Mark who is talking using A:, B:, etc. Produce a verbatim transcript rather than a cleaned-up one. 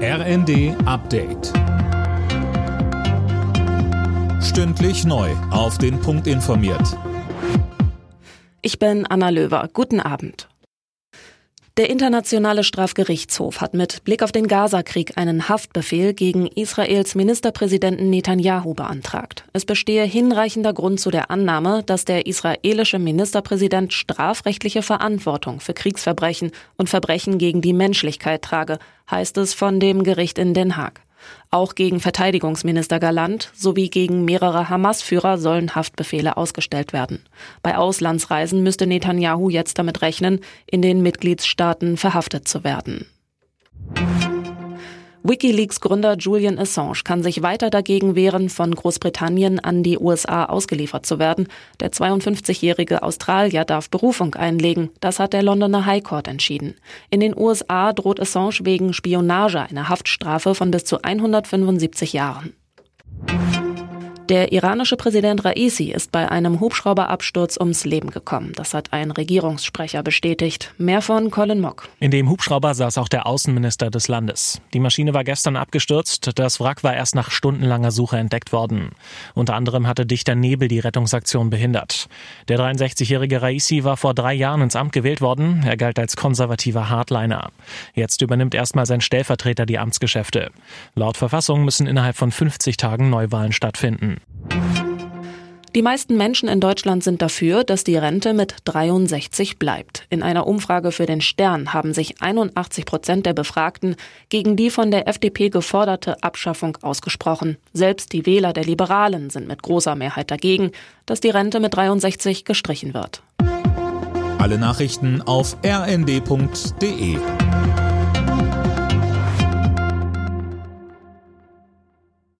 A: R N D Update. Stündlich neu auf den Punkt informiert.
B: Ich bin Anna Löwer. Guten Abend. Der Internationale Strafgerichtshof hat mit Blick auf den Gaza-Krieg einen Haftbefehl gegen Israels Ministerpräsidenten Netanjahu beantragt. Es bestehe hinreichender Grund zu der Annahme, dass der israelische Ministerpräsident strafrechtliche Verantwortung für Kriegsverbrechen und Verbrechen gegen die Menschlichkeit trage, heißt es von dem Gericht in Den Haag. Auch gegen Verteidigungsminister Galland sowie gegen mehrere Hamas-Führer sollen Haftbefehle ausgestellt werden. Bei Auslandsreisen müsste Netanjahu jetzt damit rechnen, in den Mitgliedstaaten verhaftet zu werden. WikiLeaks-Gründer Julian Assange kann sich weiter dagegen wehren, von Großbritannien an die U S A ausgeliefert zu werden. Der zweiundfünfzigjährige Australier darf Berufung einlegen. Das hat der Londoner High Court entschieden. In den U S A droht Assange wegen Spionage eine Haftstrafe von bis zu hundertfünfundsiebzig Jahren. Der iranische Präsident Raisi ist bei einem Hubschrauberabsturz ums Leben gekommen. Das hat ein Regierungssprecher bestätigt. Mehr von Colin Mock.
C: In dem Hubschrauber saß auch der Außenminister des Landes. Die Maschine war gestern abgestürzt. Das Wrack war erst nach stundenlanger Suche entdeckt worden. Unter anderem hatte dichter Nebel die Rettungsaktion behindert. Der dreiundsechzigjährige Raisi war vor drei Jahren ins Amt gewählt worden. Er galt als konservativer Hardliner. Jetzt übernimmt erstmal sein Stellvertreter die Amtsgeschäfte. Laut Verfassung müssen innerhalb von fünfzig Tagen Neuwahlen stattfinden.
B: Die meisten Menschen in Deutschland sind dafür, dass die Rente mit dreiundsechzig bleibt. In einer Umfrage für den Stern haben sich einundachtzig Prozent der Befragten gegen die von der F D P geforderte Abschaffung ausgesprochen. Selbst die Wähler der Liberalen sind mit großer Mehrheit dagegen, dass die Rente mit dreiundsechzig gestrichen wird.
A: Alle Nachrichten auf r n d punkt d e.